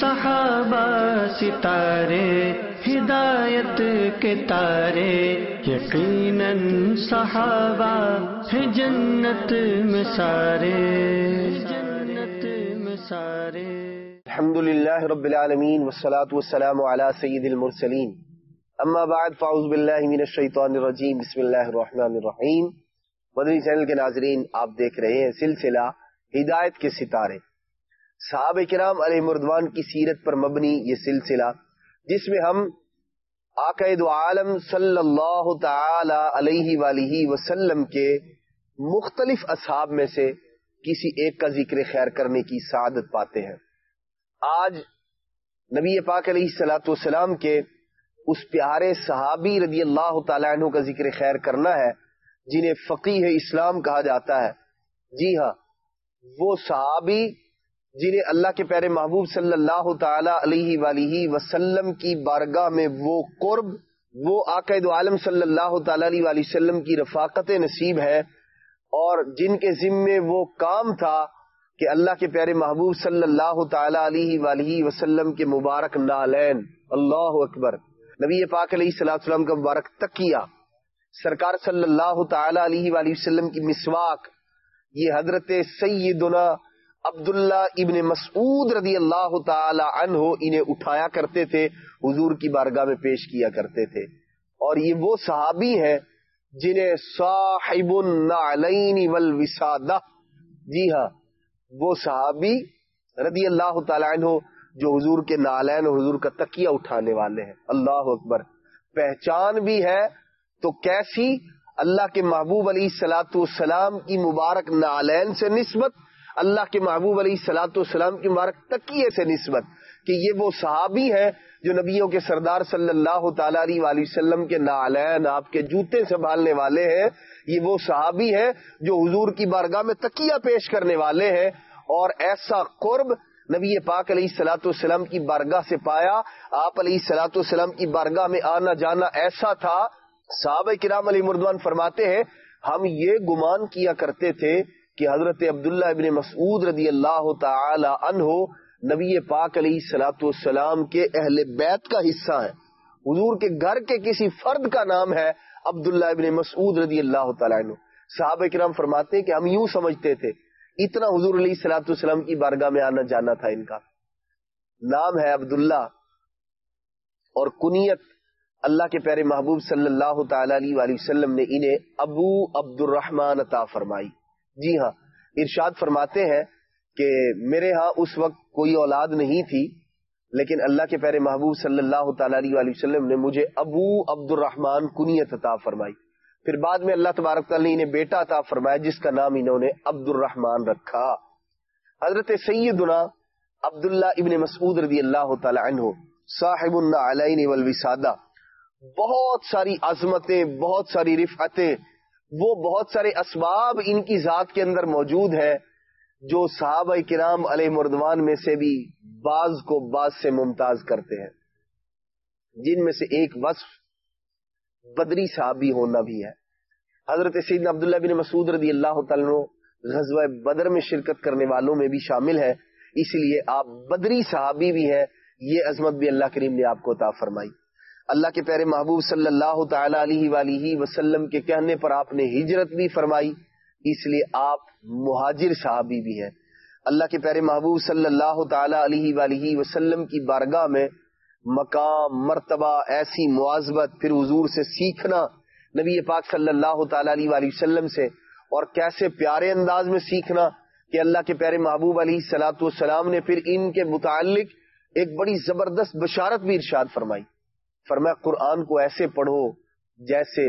صحابہ ستارے ہدایت کے تارے، یقیناً صحابہ ہے جنت میں سارے، جنت میں سارے۔ الحمد للہ رب العالمین والصلاة والسلام علی سید المرسلین، اما بعد فاعوذ باللہ من الشیطان الرجیم، بسم اللہ الرحمن الرحیم۔ مدنی چینل کے ناظرین، آپ دیکھ رہے ہیں سلسلہ ہدایت کے ستارے، صحابہ کرام علیہ مردوان کی سیرت پر مبنی یہ سلسلہ، جس میں ہم آقا دو عالم صلی اللہ تعالی علیہ وآلہ وسلم کے مختلف اصحاب میں سے کسی ایک کا ذکر خیر کرنے کی سعادت پاتے ہیں۔ آج نبی پاک علیہ الصلوۃ والسلام کے اس پیارے صحابی رضی اللہ تعالی عنہ کا ذکر خیر کرنا ہے جنہیں فقیہ اسلام کہا جاتا ہے۔ جی ہاں، وہ صحابی جنہیں اللہ کے پیارے محبوب صلی اللہ تعالی علیہ وآلہ وسلم کی بارگاہ میں وہ قرب، وہ آقا دو عالم صلی اللہ تعالی علیہ وآلہ وسلم کی رفاقت نصیب ہے، اور جن کے ذمے وہ کام تھا کہ اللہ کے پیارے محبوب صلی اللہ تعالی علیہ وآلہ وسلم کے مبارک نالین، اللہ اکبر، نبی پاک علیہ الصلوۃ والسلام کا مبارک تکیہ، سرکار صلی اللہ تعالی علیہ وآلہ وسلم کی مسواک، یہ حضرت سیدنا عبداللہ ابن مسعود رضی اللہ تعالی عنہ انہیں اٹھایا کرتے تھے، حضور کی بارگاہ میں پیش کیا کرتے تھے۔ اور یہ وہ صحابی ہیں جنہیں صاحب النعلین والوسادہ، جی ہاں، وہ صحابی رضی اللہ تعالی عنہ جو حضور کے نالین اور حضور کا تکیہ اٹھانے والے ہیں۔ اللہ اکبر، پہچان بھی ہے تو کیسی، اللہ کے محبوب علیہ الصلوۃ والسلام کی مبارک نالین سے نسبت، اللہ کے محبوب علیہ الصلوۃ والسلام کی مبارک تکیے سے نسبت، کہ یہ وہ صحابی ہیں جو نبیوں کے سردار صلی اللہ تعالی علیہ وآلہ وسلم کے نالین، آپ کے جوتے سنبھالنے والے ہیں۔ یہ وہ صحابی ہیں جو حضور کی بارگاہ میں تکیہ پیش کرنے والے ہیں، اور ایسا قرب نبی پاک علیہ الصلوۃ والسلام کی بارگاہ سے پایا۔ آپ علیہ الصلوۃ والسلام کی بارگاہ میں آنا جانا ایسا تھا، صحابہ کرام علیہ مردوان فرماتے ہیں ہم یہ گمان کیا کرتے تھے کہ حضرت عبداللہ ابن مسعود رضی اللہ تعالی عنہ نبی پاک علیہ الصلوۃ والسلام کے اہل بیت کا حصہ ہے، حضور کے گھر کے کسی فرد کا نام ہے عبداللہ ابن مسعود رضی اللہ تعالی عنہ۔ صحابہ کرام فرماتے ہیں کہ ہم یوں سمجھتے تھے، اتنا حضور علیہ الصلوۃ والسلام کی بارگاہ میں آنا جانا تھا، ان کا نام ہے عبداللہ، اور کنیت اللہ کے پیارے محبوب صلی اللہ تعالی علیہ وآلہ وسلم نے انہیں ابو عبد الرحمن عطا فرمائی۔ جی ہاں، ارشاد فرماتے ہیں کہ میرے ہاں اس وقت کوئی اولاد نہیں تھی، لیکن اللہ کے پیارے محبوب صلی اللہ تعالی علیہ وآلہ وسلم نے مجھے ابو عبد الرحمن کنیت عطا فرمائی۔ پھر بعد میں اللہ تبارک تعالی نے انہیں بیٹا عطا فرمایا جس کا نام انہوں نے عبد الرحمن رکھا۔ حضرت سیدنا عبداللہ ابن مسعود رضی اللہ تعالی عنہ صاحب النعلین والوسادہ، بہت ساری عظمتیں، بہت ساری رفعتیں، وہ بہت سارے اسباب ان کی ذات کے اندر موجود ہے جو صحابہ کرام علیہ مردوان میں سے بھی بعض کو بعض سے ممتاز کرتے ہیں، جن میں سے ایک وصف بدری صحابی ہونا بھی ہے۔ حضرت سیدنا عبداللہ بن مسعود رضی اللہ تعالیٰ عنہ غزوہ بدر میں شرکت کرنے والوں میں بھی شامل ہے، اس لیے آپ بدری صحابی بھی ہیں، یہ عظمت بھی اللہ کریم نے آپ کو عطا فرمائی۔ اللہ کے پیارے محبوب صلی اللہ تعالی علیہ وآلہ وسلم کے کہنے پر آپ نے ہجرت بھی فرمائی، اس لیے آپ مہاجر صحابی بھی ہیں۔ اللہ کے پیارے محبوب صلی اللہ تعالی علیہ وآلہ وسلم کی بارگاہ میں مقام، مرتبہ، ایسی مواظبت، پھر حضور سے سیکھنا، نبی پاک صلی اللہ تعالی علیہ وآلہ وسلم سے، اور کیسے پیارے انداز میں سیکھنا کہ اللہ کے پیارے محبوب علیہ الصلوۃ والسلام نے پھر ان کے متعلق ایک بڑی زبردست بشارت بھی ارشاد فرمائی۔ فرمایا قرآن کو ایسے پڑھو جیسے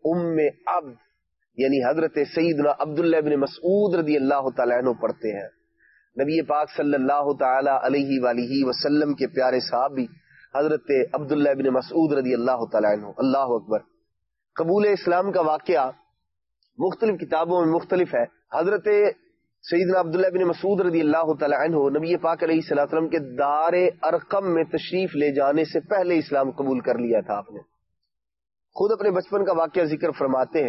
عبد یعنی حضرت سیدنا عبداللہ ابن مسعود رضی اللہ تعالیٰ عنہ پڑھتے ہیں۔ نبی پاک صلی اللہ تعالی علیہ وآلہ وسلم کے پیارے صحابی حضرت عبداللہ ابن مسعود رضی اللہ تعالیٰ عنہ، اللہ اکبر۔ قبول اسلام کا واقعہ مختلف کتابوں میں مختلف ہے۔ حضرت سیدنا عبداللہ بن مسعود رضی اللہ تعالی عنہ نبی پاک علیہ الصلوۃ والسلام کے دار ارقم میں تشریف لے جانے سے پہلے اسلام قبول کر لیا تھا آپ نے۔ خود اپنے بچپن کا واقعہ ذکر فرماتے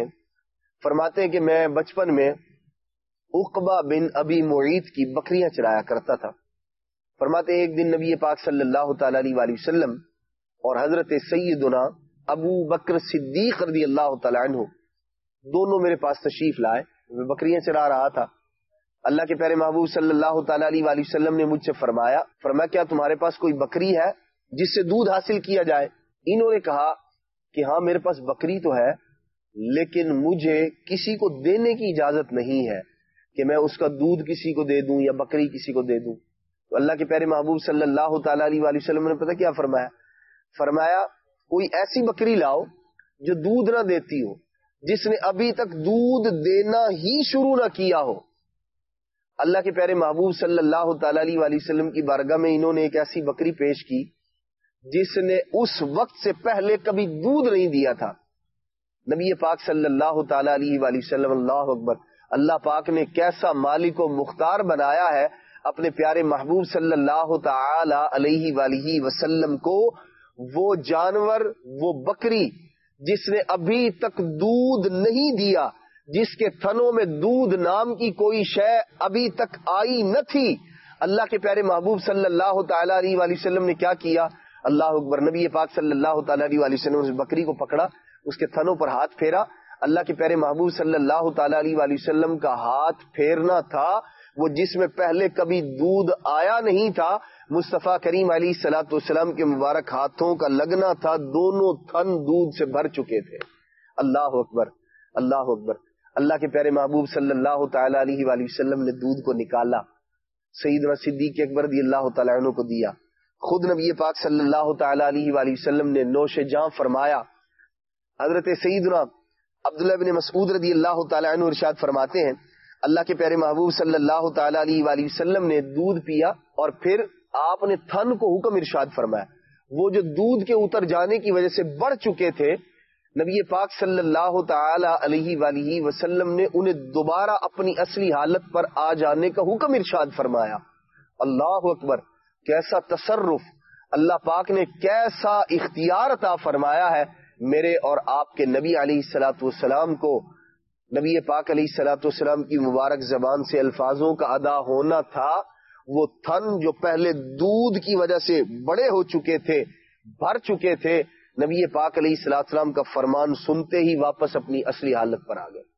ہیں کہ میں بچپن میں عقبہ بن ابی معیط کی بکریاں چرایا کرتا تھا، فرماتے ہیں ایک دن نبی پاک صلی اللہ تعالی علیہ وآلہ وسلم اور حضرت سیدنا ابو بکر صدیق رضی اللہ تعالی عنہ دونوں میرے پاس تشریف لائے. میں بکریاں چرا رہا تھا. اللہ کے پیارے محبوب صلی اللہ تعالی علیہ وآلہ وسلم نے مجھ سے فرمایا کیا تمہارے پاس کوئی بکری ہے جس سے دودھ حاصل کیا جائے؟ انہوں نے کہا کہ ہاں میرے پاس بکری تو ہے، لیکن مجھے کسی کو دینے کی اجازت نہیں ہے کہ میں اس کا دودھ کسی کو دے دوں یا بکری کسی کو دے دوں. تو اللہ کے پیارے محبوب صلی اللہ تعالی علیہ وآلہ وسلم نے پتہ کیا فرمایا کوئی ایسی بکری لاؤ جو دودھ نہ دیتی ہو، جس نے ابھی تک دودھ دینا ہی شروع نہ کیا ہو. اللہ کے پیارے محبوب صلی اللہ تعالی علیہ وآلہ وسلم کی بارگاہ میں انہوں نے ایک ایسی بکری پیش کی جس نے اس وقت سے پہلے کبھی دودھ نہیں دیا تھا. نبی پاک صلی اللہ تعالی علیہ وآلہ وسلم، اللہ اکبر، اللہ پاک نے کیسا مالک و مختار بنایا ہے اپنے پیارے محبوب صلی اللہ تعالی علیہ وآلہ وسلم کو. وہ جانور، وہ بکری جس نے ابھی تک دودھ نہیں دیا، جس کے تھنوں میں دودھ نام کی کوئی شے ابھی تک آئی نہ تھی، اللہ کے پیارے محبوب صلی اللہ تعالی علیہ وآلہ وسلم نے کیا کیا؟ اللہ اکبر، نبی پاک صلی اللہ تعالی علیہ وآلہ وسلم نے اس بکری کو پکڑا، اس کے تھنوں پر ہاتھ پھیرا. اللہ کے پیارے محبوب صلی اللہ تعالی علیہ وآلہ وسلم کا ہاتھ پھیرنا تھا وہ جس میں پہلے کبھی دودھ آیا نہیں تھا، مصطفیٰ کریم علیہ الصلوۃ والسلام کے مبارک ہاتھوں کا لگنا تھا، دونوں تھن دودھ سے بھر چکے تھے. اللہ اکبر، اللہ اکبر. اللہ کے پیارے محبوب صلی اللہ تعالی علیہ وآلہ وسلم نے دودھ کو نکالا، سیدنا صدیق اکبر رضی اللہ تعالی عنہ کو دیا. خود نبی پاک صلی اللہ تعالی علیہ وآلہ وسلم نے نوش جاں فرمایا. حضرت سیدنا عبداللہ بن مسعود رضی اللہ تعالی عنہ ارشاد فرماتے ہیں اللہ کے پیارے محبوب صلی اللہ تعالی علیہ وآلہ وسلم نے دودھ پیا اور پھر آپ نے تھن کو حکم ارشاد فرمایا. وہ جو دودھ کے اتر جانے کی وجہ سے بڑھ چکے تھے، نبی پاک صلی اللہ تعالی علیہ وآلہ وسلم نے انہیں دوبارہ اپنی اصلی حالت پر آ جانے کا حکم ارشاد فرمایا. اللہ اکبر، کیسا تصرف! اللہ پاک نے کیسا اختیار عطا فرمایا ہے میرے اور آپ کے نبی علیہ الصلوۃ والسلام کو. نبی پاک علیہ الصلوۃ والسلام کی مبارک زبان سے الفاظوں کا ادا ہونا تھا. وہ تھن جو پہلے دودھ کی وجہ سے بڑے ہو چکے تھے، بھر چکے تھے، نبی پاک علیہ الصلوۃ والسلام کا فرمان سنتے ہی واپس اپنی اصلی حالت پر آ گئے.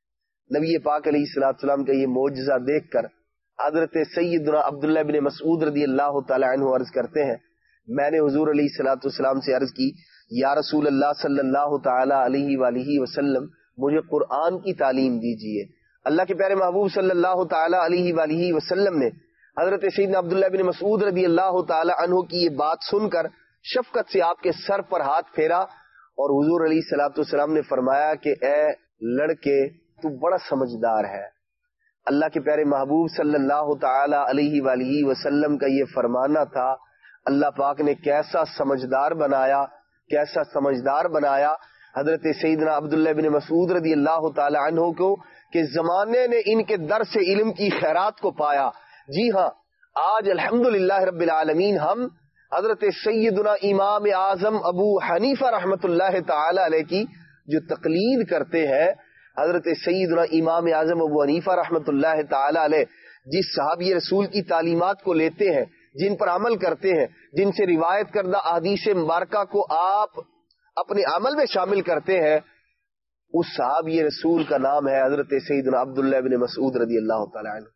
نبی پاک علیہ الصلوۃ والسلام کا یہ معجزہ دیکھ کر حضرت سیدنا عبداللہ بن مسعود رضی اللہ تعالی عنہ عرض کرتے ہیں میں نے حضور علیہ الصلوۃ والسلام سے عرض کی یا رسول اللہ صلی اللہ تعالی علیہ وآلہ وسلم مجھے قرآن کی تعلیم دیجیے. اللہ کے پیارے محبوب صلی اللہ تعالی علیہ وآلہ وسلم نے حضرت سیدنا عبداللہ بن مسعود رضی اللہ تعالی عنہ کی یہ بات سن کر شفقت سے آپ کے سر پر ہاتھ پھیرا اور حضور علیہ الصلوۃ والسلام نے فرمایا کہ اے لڑکے تو بڑا سمجھدار ہے. اللہ کے پیارے محبوب صلی اللہ تعالی علیہ وآلہ وسلم کا یہ فرمانا تھا. اللہ پاک نے کیسا سمجھدار بنایا، کیسا سمجھدار بنایا حضرت سیدنا عبداللہ بن مسعود رضی اللہ تعالی عنہ کو کہ زمانے نے ان کے در سے علم کی خیرات کو پایا. جی ہاں، آج الحمدللہ رب العالمین ہم حضرت سیدنا امام اعظم ابو حنیفہ رحمۃ اللہ تعالی علیہ کی جو تقلید کرتے ہیں، حضرت سیدنا امام اعظم ابو حنیفہ رحمۃ اللہ تعالی علیہ جس صحابی رسول کی تعلیمات کو لیتے ہیں، جن پر عمل کرتے ہیں، جن سے روایت کردہ احادیث مبارکہ کو آپ اپنے عمل میں شامل کرتے ہیں، اس صحابی رسول کا نام ہے حضرت سیدنا عبداللہ بن مسعود رضی اللہ تعالی عنہ.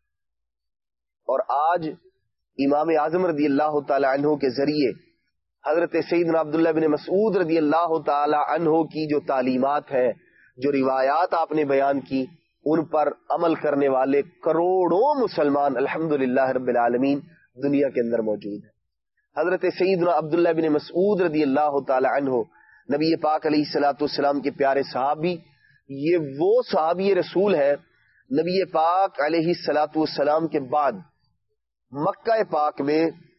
اور آج امام اعظم رضی اللہ تعالی عنہ کے ذریعے حضرت سیدنا عبداللہ بن مسعود رضی اللہ تعالی عنہ کی جو تعلیمات ہیں، جو روایات آپ نے بیان کی، ان پر عمل کرنے والے کروڑوں مسلمان الحمدللہ رب العالمین دنیا کے اندر موجود ہیں. حضرت سیدنا عبداللہ بن مسعود رضی اللہ تعالی عنہ نبی پاک علیہ الصلوۃ والسلام کے پیارے صحابی، یہ وہ صحابی رسول ہے نبی پاک علیہ الصلوۃ والسلام کے بعد مکہ پاک میں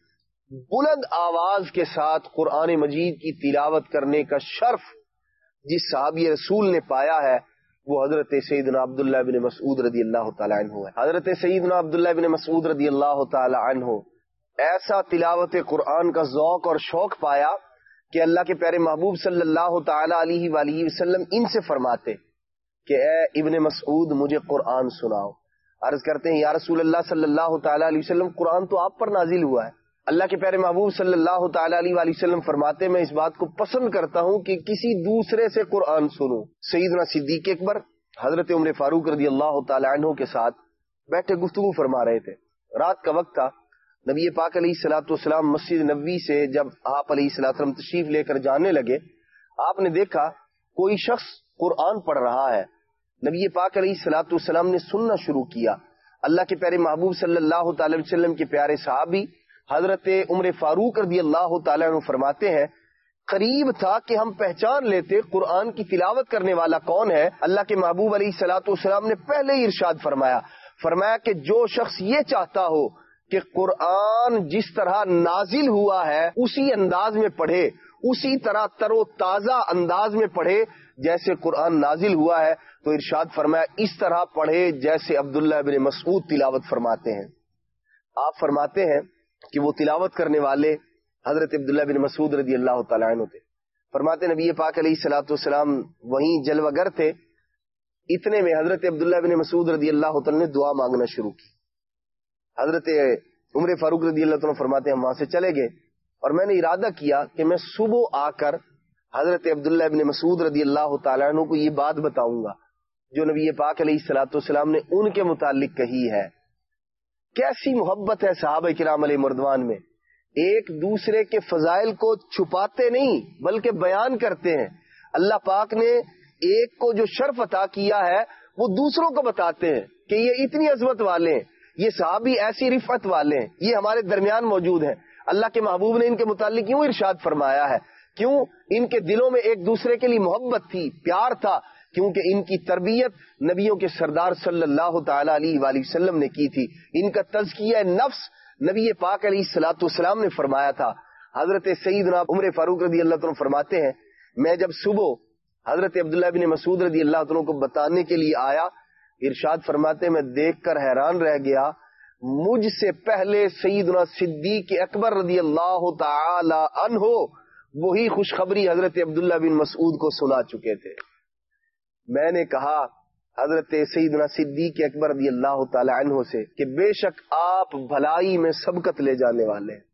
بلند آواز کے ساتھ قرآن مجید کی تلاوت کرنے کا شرف جس صحابی رسول نے پایا ہے وہ حضرت سیدنا عبداللہ بن مسعود رضی اللہ تعالی عنہ ہے. حضرت سیدنا عبداللہ بن مسعود رضی اللہ تعالی عنہ ایسا تلاوت قرآن کا ذوق اور شوق پایا کہ اللہ کے پیارے محبوب صلی اللہ تعالی علیہ وآلہ وسلم ان سے فرماتے کہ اے ابن مسعود مجھے قرآن سناؤ. عرض کرتے ہیں یا رسول اللہ صلی اللہ تعالی علیہ وسلم قرآن تو آپ پر نازل ہوا ہے. اللہ کے پیارے محبوب صلی اللہ تعالی علیہ وسلم فرماتے میں اس بات کو پسند کرتا ہوں کہ کسی دوسرے سے قرآن سنوں. سیدنا صدیق اکبر حضرت عمر فاروق رضی اللہ تعالی عنہ کے ساتھ بیٹھے گفتگو فرما رہے تھے. رات کا وقت تھا. نبی پاک علیہ الصلوۃ والسلام مسجد نبوی سے جب آپ علیہ الصلوۃ والسلام تشریف لے کر جانے لگے، آپ نے دیکھا کوئی شخص قرآن پڑھ رہا ہے. نبی پاک علیہ الصلوۃ والسلام نے سننا شروع کیا. اللہ کے پیارے محبوب صلی اللہ تعالی وسلم کے پیارے صحابی حضرت عمر فاروق رضی اللہ تعالیٰ عنہ فرماتے ہیں قریب تھا کہ ہم پہچان لیتے قرآن کی تلاوت کرنے والا کون ہے. اللہ کے محبوب علیہ الصلوۃ والسلام نے پہلے ہی ارشاد فرمایا کہ جو شخص یہ چاہتا ہو کہ قرآن جس طرح نازل ہوا ہے اسی انداز میں پڑھے، اسی طرح تر و تازہ انداز میں پڑھے جیسے قرآن نازل ہوا ہے، تو ارشاد فرمایا اس طرح پڑھے جیسے عبداللہ بن مسعود تلاوت فرماتے ہیں. آپ فرماتے ہیں کہ وہ تلاوت کرنے والے حضرت عبداللہ بن مسعود رضی اللہ تعالیٰ عنہ تھے. فرماتے نبی پاک علیہ الصلوۃ والسلام وہیں جلوہ گر تھے. اتنے میں حضرت عبداللہ بن مسعود رضی اللہ تعالیٰ نے دعا مانگنا شروع کی. حضرت عمر فاروق رضی اللہ تعالیٰ فرماتے ہیں ہم وہاں سے چلے گئے اور میں نے ارادہ کیا کہ میں صبح آ کر حضرت عبداللہ بن مسعود رضی اللہ تعالیٰ عنہ کو یہ بات بتاؤں گا جو نبی پاک علیہ الصلوۃ والسلام نے ان کے متعلق کہی ہے. کیسی محبت ہے صحابہ کرام علیہ مردوان میں، ایک دوسرے کے فضائل کو چھپاتے نہیں بلکہ بیان کرتے ہیں. اللہ پاک نے ایک کو جو شرف عطا کیا ہے وہ دوسروں کو بتاتے ہیں کہ یہ اتنی عظمت والے ہیں، یہ صحابی ایسی رفعت والے ہیں، یہ ہمارے درمیان موجود ہیں. اللہ کے محبوب نے ان کے متعلق یوں ارشاد فرمایا ہے. کیوں؟ ان کے دلوں میں ایک دوسرے کے لیے محبت تھی، پیار تھا، کیونکہ ان کی تربیت نبیوں کے سردار صلی اللہ تعالی علیہ وآلہ وسلم نے کی تھی. ان کا تزکیہ نفس نبی پاک علیہ الصلوۃ والسلام نے فرمایا تھا. حضرت سیدنا عمر فاروق رضی اللہ عنہ فرماتے ہیں میں جب صبح حضرت عبداللہ بن مسعود رضی اللہ عنہ کو بتانے کے لیے آیا، ارشاد فرماتے میں دیکھ کر حیران رہ گیا، مجھ سے پہلے سیدنا صدیق اکبر رضی اللہ تعالی عنہ وہی خوشخبری حضرت عبداللہ بن مسعود کو سنا چکے تھے. میں نے کہا حضرت سیدنا صدیق اکبر رضی اللہ تعالی عنہ سے کہ بے شک آپ بھلائی میں سبقت لے جانے والے ہیں،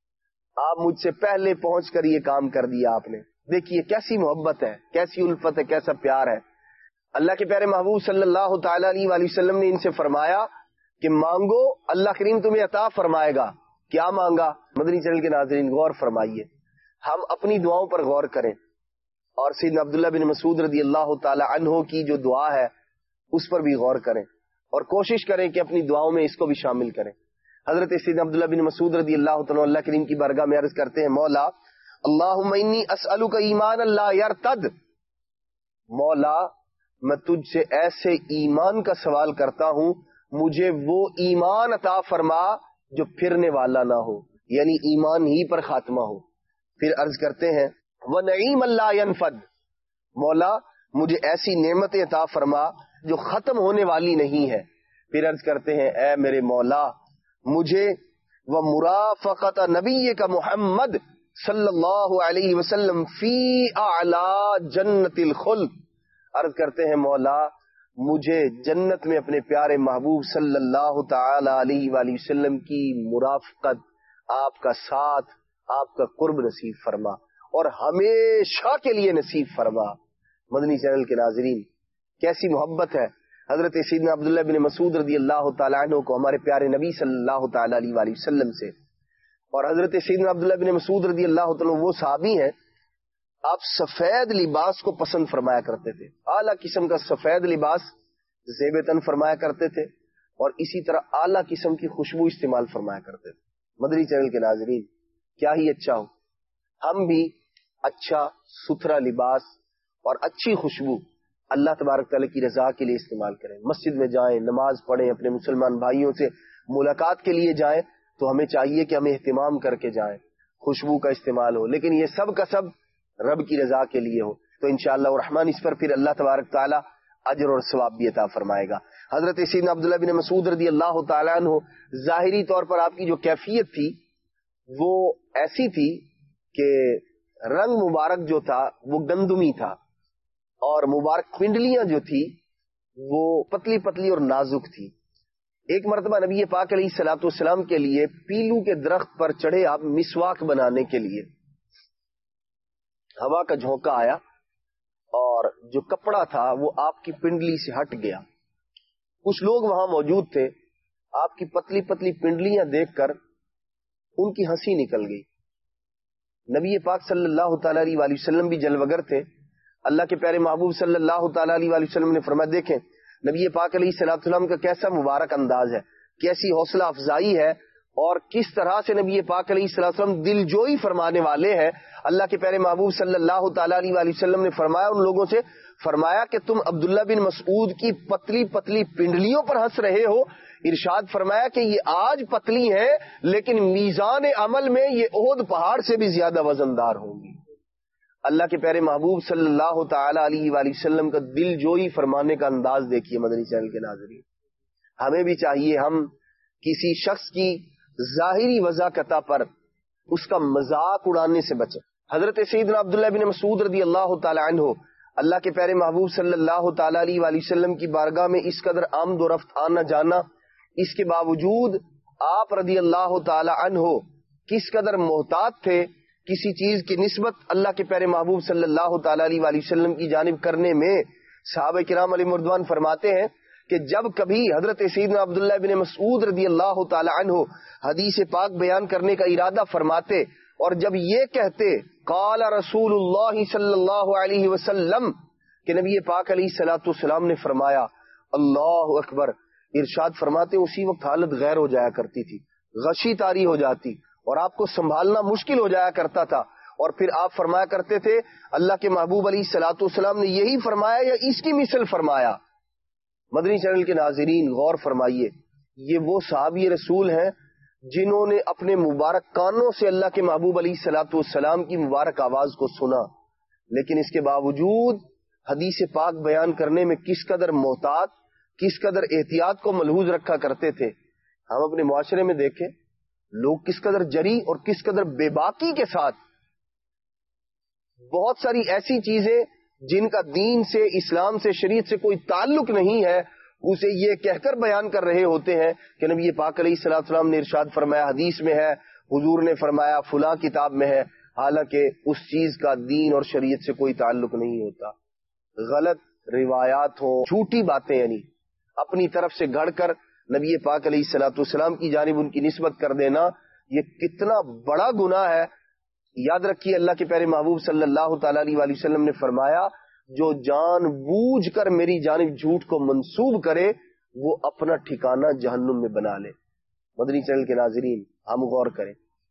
آپ مجھ سے پہلے پہنچ کر یہ کام کر دیا آپ نے. دیکھیے کیسی محبت ہے، کیسی الفت ہے، کیسا پیار ہے. اللہ کے پیارے محبوب صلی اللہ تعالی علیہ وآلہ وسلم نے ان سے فرمایا کہ مانگو اللہ کریم تمہیں عطا فرمائے گا. کیا مانگا؟ مدنی چینل کے ناظرین غور فرمائیے، ہم اپنی دعاؤں پر غور کریں اور سیدنا عبداللہ بن مسعود رضی اللہ تعالی عنہ کی جو دعا ہے اس پر بھی غور کریں اور کوشش کریں کہ اپنی دعاؤں میں اس کو بھی شامل کریں. حضرت سیدنا عبداللہ بن مسعود رضی اللہ تعالی اللہ کریم کی بارگاہ میں عرض کرتے ہیں مولا اللہم انی اسألک ایمان لا یرتد، مولا میں تجھ سے ایسے ایمان کا سوال کرتا ہوں مجھے وہ ایمان عطا فرما جو پھرنے والا نہ ہو، یعنی ایمان ہی پر خاتمہ ہو. پھر عرض کرتے ہیں وَنَعِيمَ لَا يَنْفَدْ، مولا مجھے ایسی نعمت عطا فرما جو ختم ہونے والی نہیں ہے. پھر عرض کرتے ہیں اے میرے مولا مجھے وَمُرَافَقَةَ نَبِيِّكَ محمد صلی اللہ علیہ وسلم فی اعلی جنت الخلد. عرض کرتے ہیں مولا مجھے جنت میں اپنے پیارے محبوب صلی اللہ تعالی علیہ وآلہ وسلم کی مرافقت، آپ کا ساتھ، آپ کا قرب نصیب فرما اور ہمیشہ کے لیے نصیب فرما. مدنی چینل کے ناظرین کیسی محبت ہے حضرت سیدنا عبداللہ بن مسعود رضی اللہ تعالی عنہ کو ہمارے پیارے نبی صلی اللہ تعالی علیہ وآلہ وسلم سے. اور حضرت سیدنا عبداللہ بن مسعود رضی اللہ تعالی وہ صحابی ہیں آپ سفید لباس کو پسند فرمایا کرتے تھے، اعلیٰ قسم کا سفید لباس زیب تن فرمایا کرتے تھے اور اسی طرح اعلیٰ قسم کی خوشبو استعمال فرمایا کرتے تھے. مدنی چینل کے ناظرین کیا ہی اچھا ہو ہم بھی اچھا ستھرا لباس اور اچھی خوشبو اللہ تبارک تعالیٰ کی رضا کے لیے استعمال کریں. مسجد میں جائیں، نماز پڑھیں، اپنے مسلمان بھائیوں سے ملاقات کے لیے جائیں تو ہمیں چاہیے کہ ہمیں اہتمام کر کے جائیں، خوشبو کا استعمال ہو، لیکن یہ سب کا سب رب کی رضا کے لیے ہو. تو انشاءاللہ الرحمن اس پر پھر اللہ تبارک تعالیٰ اجر اور ثواب بھی عطا فرمائے گا. حضرت سیدنا عبداللہ بن مسعود رضی اللہ تعالیٰ عنہ ظاہری طور پر آپ کی جو کیفیت تھی وہ ایسی تھی کہ رنگ مبارک جو تھا وہ گندمی تھا اور مبارک پنڈلیاں جو تھی وہ پتلی پتلی اور نازک تھی. ایک مرتبہ نبی پاک علیہ الصلوۃ والسلام کے لیے پیلو کے درخت پر چڑھے آپ مسواک بنانے کے لیے، ہوا کا جھونکا آیا اور جو کپڑا تھا وہ آپ کی پنڈلی سے ہٹ گیا. کچھ لوگ وہاں موجود تھے، آپ کی پتلی پتلی پنڈلیاں دیکھ کر ان کی ہنسی نکل گئی. نبی پاک صلی اللہ تعالی علیہ وآلہ وسلم بھی جلوگر تھے. اللہ کے پیارے محبوب صلی اللہ تعالی علیہ وآلہ وسلم نے فرمایا دیکھیں نبی پاک علیہ الصلوۃ والسلام کا کیسا مبارک انداز ہے، کیسی حوصلہ افزائی ہے، اور کس طرح سے نبی پاک علیہ الصلوۃ والسلام دل جوئی فرمانے والے ہیں. اللہ کے پیارے محبوب صلی اللہ تعالی علیہ وآلہ وسلم نے فرمایا ان لوگوں سے، فرمایا کہ تم عبداللہ بن مسعود کی پتلی پتلی پنڈلیوں پر ہنس رہے ہو. ارشاد فرمایا کہ یہ آج پتلی ہیں لیکن میزان عمل میں یہ احد پہاڑ سے بھی زیادہ وزندار ہوں گی. اللہ کے پیارے محبوب صلی اللہ تعالی علیہ وآلہ وسلم کا دل جوئی فرمانے کا انداز دیکھیے. مدنی چینل کے ناظرین، ہمیں بھی چاہیے ہم کسی شخص کی ظاہری وضاحت پر اس کا مذاق اڑانے سے بچیں. حضرت سیدنا عبداللہ بن مسعود رضی اللہ تعالی عنہ اللہ کے پیارے محبوب صلی اللہ تعالی علیہ وآلہ وسلم کی بارگاہ میں اس قدر آمد و رفت آنا جانا، اس کے باوجود آپ رضی اللہ تعالی عنہ کس قدر محتاط تھے کسی چیز کی نسبت اللہ کے پیارے محبوب صلی اللہ تعالی علیہ وآلہ وسلم کی جانب کرنے میں. صحابہ کرام علیہ مردوان فرماتے ہیں کہ جب کبھی حضرت سیدنا عبداللہ بن مسعود رضی اللہ تعالی عنہ حدیث پاک بیان کرنے کا ارادہ فرماتے اور جب یہ کہتے قال رسول اللہ صلی اللہ علیہ وسلم کہ نبی پاک علیہ الصلوۃ والسلام نے فرمایا اللہ اکبر، ارشاد فرماتے اسی وقت حالت غیر ہو جایا کرتی تھی، غشی طاری ہو جاتی اور آپ کو سنبھالنا مشکل ہو جایا کرتا تھا. اور پھر آپ فرمایا کرتے تھے اللہ کے محبوب علیہ الصلوۃ والسلام نے یہی فرمایا یا اس کی مثل فرمایا. مدنی چینل کے ناظرین غور فرمائیے، یہ وہ صحابی رسول ہیں جنہوں نے اپنے مبارک کانوں سے اللہ کے محبوب علیہ الصلوۃ والسلام کی مبارک آواز کو سنا، لیکن اس کے باوجود حدیث پاک بیان کرنے میں کس قدر محتاط، کس قدر احتیاط کو ملحوظ رکھا کرتے تھے. ہم اپنے معاشرے میں دیکھیں لوگ کس قدر جری اور کس قدر بے باکی کے ساتھ بہت ساری ایسی چیزیں جن کا دین سے، اسلام سے، شریعت سے کوئی تعلق نہیں ہے اسے یہ کہہ کر بیان کر رہے ہوتے ہیں کہ نبی پاک علیہ الصلوۃ والسلام نے ارشاد فرمایا، حدیث میں ہے، حضور نے فرمایا، فلاں کتاب میں ہے، حالانکہ اس چیز کا دین اور شریعت سے کوئی تعلق نہیں ہوتا. غلط روایات ہوں، جھوٹی باتیں یعنی اپنی طرف سے گھڑ کر نبی پاک علیہ الصلوۃ والسلام کی جانب ان کی نسبت کر دینا، یہ کتنا بڑا گناہ ہے. یاد رکھیے اللہ کے پیارے محبوب صلی اللہ تعالی علیہ وآلہ وسلم نے فرمایا جو جان بوجھ کر میری جانب جھوٹ کو منسوب کرے وہ اپنا ٹھکانہ جہنم میں بنا لے. مدنی چینل کے ناظرین ہم غور کریں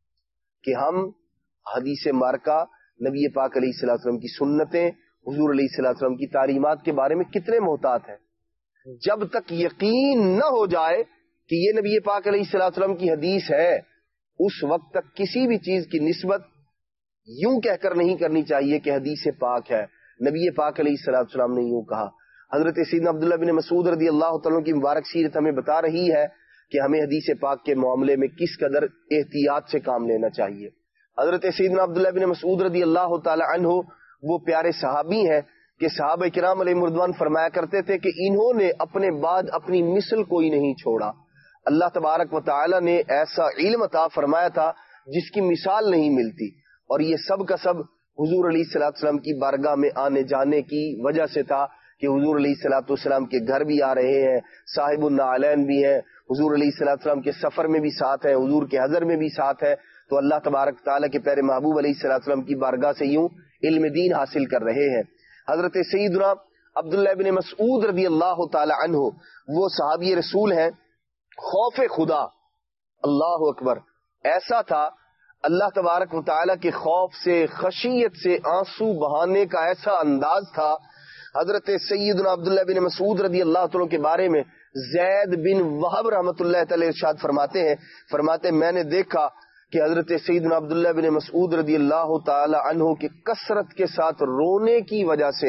کہ ہم حدیث مارکہ، نبی پاک علیہ الصلوۃ والسلام کی سنتیں، حضور علیہ الصلوۃ والسلام کی تعلیمات کے بارے میں کتنے محتاط ہیں. جب تک یقین نہ ہو جائے کہ یہ نبی پاک علیہ الصلوۃ والسلام کی حدیث ہے اس وقت تک کسی بھی چیز کی نسبت یوں کہہ کر نہیں کرنی چاہیے کہ حدیث پاک ہے. نبی پاک علیہ الصلوۃ والسلام نے یوں کہا. حضرت سیدنا عبداللہ بن مسعود رضی اللہ تعالیٰ کی مبارک سیرت ہمیں بتا رہی ہے کہ ہمیں حدیث پاک کے معاملے میں کس قدر احتیاط سے کام لینا چاہیے. حضرت سیدنا عبداللہ بن مسعود رضی اللہ تعالی عنہ وہ پیارے صحابی ہیں کہ صحابہ کرام علیہ مردوان فرمایا کرتے تھے کہ انہوں نے اپنے بعد اپنی مثل کوئی نہیں چھوڑا. اللہ تبارک و تعالی نے ایسا علم عطا فرمایا تھا جس کی مثال نہیں ملتی، اور یہ سب کا سب حضور علیہ الصلوۃ والسلام کی بارگاہ میں آنے جانے کی وجہ سے تھا کہ حضور علیہ الصلوۃ والسلام کے گھر بھی آ رہے ہیں، صاحب النعلین بھی ہیں، حضور علیہ الصلوۃ والسلام کے سفر میں بھی ساتھ ہیں، حضور کے حضر میں بھی ساتھ ہے. تو اللہ تبارک تعالیٰ کے پیارے محبوب علیہ الصلوۃ والسلام کی بارگاہ سے یوں علم دین حاصل کر رہے ہیں. حضرت سیدنا عبداللہ بن مسعود رضی اللہ تعالی عنہ وہ صحابی رسول ہیں، خوف خدا اللہ اکبر ایسا تھا، اللہ تبارک و تعالیٰ کے خوف سے، خشیت سے آنسو بہانے کا ایسا انداز تھا. حضرت سیدنا عبداللہ بن مسعود رضی اللہ تعالیٰ کے بارے میں زید بن وہب رحمۃ اللہ تعالی ارشاد فرماتے میں نے دیکھا کہ حضرت سیدنا عبداللہ بن مسعود رضی اللہ تعالی عنہ کی کثرت کے ساتھ رونے کی وجہ سے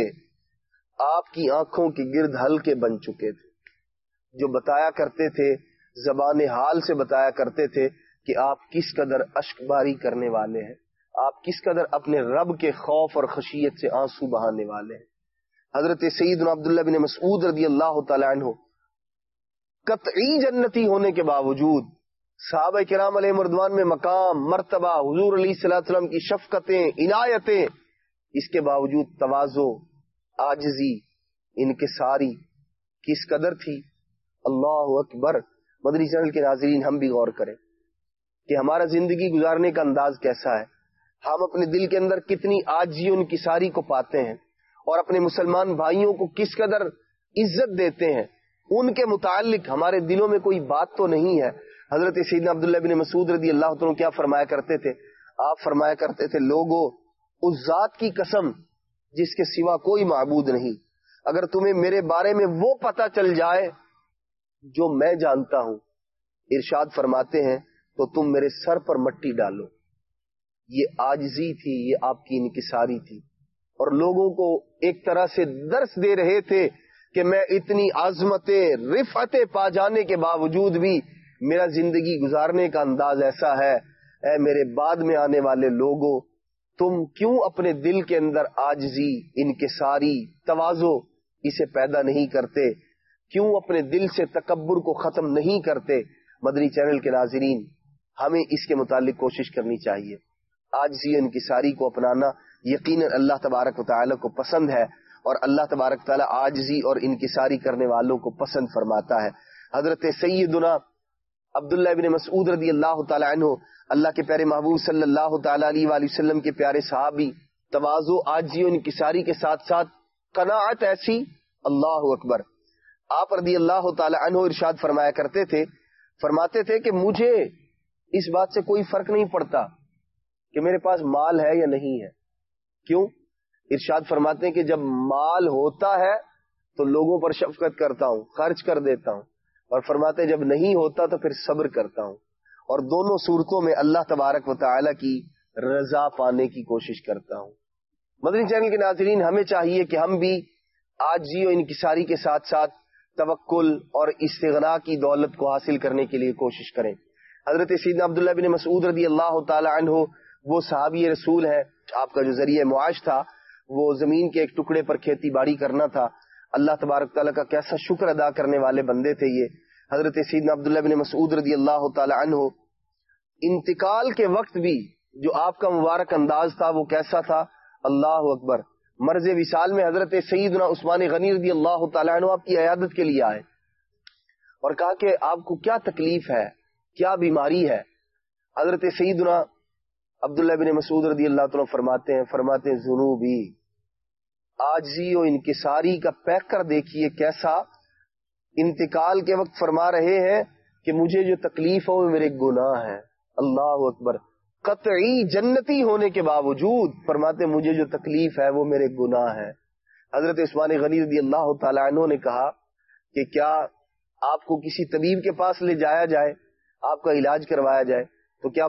آپ کی آنکھوں کے گرد حلقے بن چکے تھے، جو بتایا کرتے تھے، زبان حال سے بتایا کرتے تھے کہ آپ کس قدر اشک باری کرنے والے ہیں، آپ کس قدر اپنے رب کے خوف اور خشیت سے آنسو بہانے والے ہیں. حضرت سیدنا عبداللہ بن مسعود رضی اللہ تعالی عنہ قطعی جنتی ہونے کے باوجود صحابہ کرام علیہ مردوان میں مقام، مرتبہ، حضور علیہ الصلوۃ والسلام کی شفقتیں، عنایتیں، اس کے باوجود تواضع، عاجزی، انکساری کس قدر تھی. اللہ اکبر. مدنی چینل کے ناظرین، ہم بھی غور کریں کہ ہمارا زندگی گزارنے کا انداز کیسا ہے. ہم اپنے دل کے اندر کتنی عاجزی و انکساری کو پاتے ہیں اور اپنے مسلمان بھائیوں کو کس قدر عزت دیتے ہیں. ان کے متعلق ہمارے دلوں میں کوئی بات تو نہیں ہے. حضرت سیدنا عبداللہ بن مسعود رضی اللہ عنہ کیا فرمایا کرتے تھے؟ آپ فرمایا کرتے تھے، لوگوں، اس ذات کی قسم جس کے سوا کوئی معبود نہیں، اگر تمہیں میرے بارے میں وہ پتہ چل جائے جو میں جانتا ہوں، ارشاد فرماتے ہیں، تو تم میرے سر پر مٹی ڈالو. یہ عاجزی تھی، یہ آپ کی انکساری تھی، اور لوگوں کو ایک طرح سے درس دے رہے تھے کہ میں اتنی عظمتیں، رفعتیں پا جانے کے باوجود بھی میرا زندگی گزارنے کا انداز ایسا ہے. اے میرے بعد میں آنے والے لوگوں، تم کیوں اپنے دل کے اندر عاجزی، انکساری، تواضع اسے پیدا نہیں کرتے؟ کیوں اپنے دل سے تکبر کو ختم نہیں کرتے؟ مدنی چینل کے ناظرین، ہمیں اس کے متعلق کوشش کرنی چاہیے. عاجزی، انکساری کو اپنانا یقیناً اللہ تبارک و تعالیٰ کو پسند ہے، اور اللہ تبارک و تعالیٰ عاجزی اور انکساری کرنے والوں کو پسند فرماتا ہے. حضرت سیدنا عبداللہ بن مسعود رضی اللہ تعالی عنہ، اللہ کے پیارے محبوب صلی اللہ تعالی علیہ وآلہ وسلم کے پیارے صحابی، تواضع، عاجزی و انکساری کے ساتھ ساتھ قناعت ایسی، اللہ اکبر. آپ رضی اللہ تعالی عنہ ارشاد فرمایا کرتے تھے، فرماتے تھے کہ مجھے اس بات سے کوئی فرق نہیں پڑتا کہ میرے پاس مال ہے یا نہیں ہے. کیوں؟ ارشاد فرماتے ہیں کہ جب مال ہوتا ہے تو لوگوں پر شفقت کرتا ہوں، خرچ کر دیتا ہوں، اور فرماتے ہیں جب نہیں ہوتا تو پھر صبر کرتا ہوں، اور دونوں صورتوں میں اللہ تبارک و تعالی کی رضا پانے کی کوشش کرتا ہوں. مدنی چینل کے ناظرین، ہمیں چاہیے کہ ہم بھی عاجزی و انکساری کے ساتھ ساتھ توکل اور استغنا کی دولت کو حاصل کرنے کے لیے کوشش کریں. حضرت سیدنا عبداللہ بن مسعود رضی اللہ تعالی عنہ وہ صحابی رسول ہے، آپ کا جو ذریعہ معاش تھا وہ زمین کے ایک ٹکڑے پر کھیتی باڑی کرنا تھا. اللہ تبارک تعالیٰ کا کیسا شکر ادا کرنے والے بندے تھے یہ. حضرت سیدنا عبداللہ بن مسعود رضی اللہ تعالی عنہ انتقال کے وقت بھی جو آپ کا مبارک انداز تھا وہ کیسا تھا؟ اللہ اکبر. مرض وصال میں حضرت سیدنا عثمان غنی رضی اللہ تعالی عنہ آپ کی عیادت کے لیے آئے اور کہا کہ آپ کو کیا تکلیف ہے، کیا بیماری ہے؟ حضرت سیدنا عبداللہ بن مسعود رضی اللہ تعالیٰ فرماتے ہیں ذنوبی، عاجزی و انکساری کا پیکر دیکھیے کیسا. انتقال کے وقت فرما رہے ہیں کہ مجھے جو تکلیف ہو وہ میرے گناہ ہیں. اللہ اکبر. قطعی جنتی ہونے کے باوجود فرماتے مجھے جو تکلیف ہے وہ میرے گناہ ہیں. حضرت عثمان غنی رضی اللہ تعالی عنہ نے کہا کہ کیا آپ کو کسی طبیب کے پاس لے جایا جائے، آپ کا علاج کروایا جائے؟ تو کیا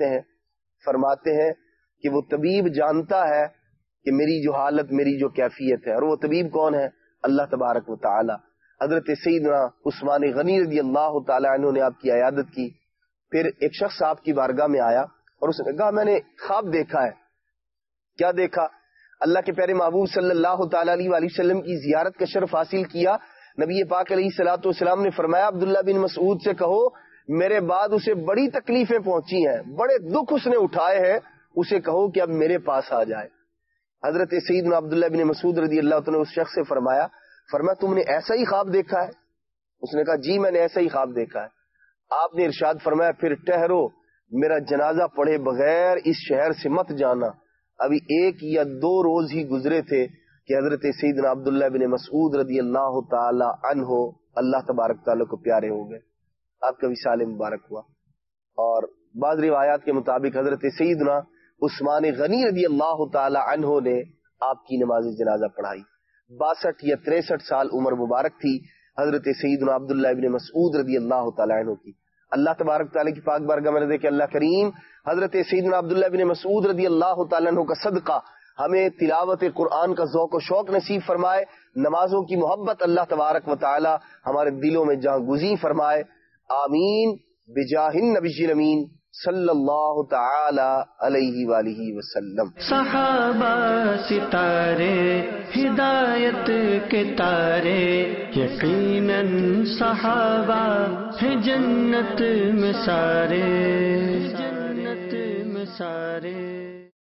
فرماتے ہیں کہ وہ طبیب جانتا ہے کہ میری جو حالت، میری جو کیفیت ہے، اور وہ طبیب کون ہے؟ اللہ تبارک و تعالی. حضرت سیدنا عثمان غنی رضی اللہ تعالی عنہ نے آپ کی عیادت کی. پھر ایک شخص آپ کی بارگاہ میں آیا اور اس نے کہا میں نے خواب دیکھا ہے. کیا دیکھا؟ اللہ کے پیارے محبوب صلی اللہ تعالی علیہ وآلہ وسلم کی زیارت کا شرف حاصل کیا. نبی پاک علیہ الصلوۃ والسلام نے فرمایا عبداللہ بن مسعود سے کہو میرے بعد اسے بڑی تکلیفیں پہنچی ہیں، بڑے دکھ اس نے اٹھائے ہیں، اسے کہو کہ اب میرے پاس آ جائے. حضرت سیدنا عبداللہ بن مسعود رضی اللہ عنہ نے اس شخص سے فرمایا تم نے ایسا ہی خواب دیکھا ہے؟ اس نے کہا جی میں نے ایسا ہی خواب دیکھا ہے. آپ نے ارشاد فرمایا پھر ٹھہرو، میرا جنازہ پڑھے بغیر اس شہر سے مت جانا. ابھی 1 یا 2 روز ہی گزرے تھے کہ حضرت سیدنا عبداللہ بن مسعود رضی اللہ تعالی عنہ اللہ تبارک تعالیٰ کو پیارے ہو گئے، آپ کا وصال مبارک ہوا. اور بعض روایات کے مطابق حضرت سیدنا عثمان غنی رضی اللہ تعالی عنہ نے آپ کی نماز جنازہ پڑھائی. 62 یا 63 سال عمر مبارک تھی حضرت سیدنا عبداللہ ابن مسعود رضی اللہ تعالی عنہ کی. اللہ تبارک تعالیٰ کی پاک بارگاہ میں رضا کہ اللہ کریم حضرت سیدنا عبداللہ ابن مسعود رضی اللہ تعالی عنہ کا صدقہ ہمیں تلاوت قرآن کا ذوق و شوق نصیب فرمائے، نمازوں کی محبت اللہ تبارک و تعالی ہمارے دلوں میں جہاں گزی فرمائے. آمین بجاہ النبی الامین صلی اللہ تعالی علیہ وآلہ وسلم۔ صحابہ ستارے ہدایت کے تارے، یقیناً صحابہ ہیں جنت میں سارے، جنت میں سارے۔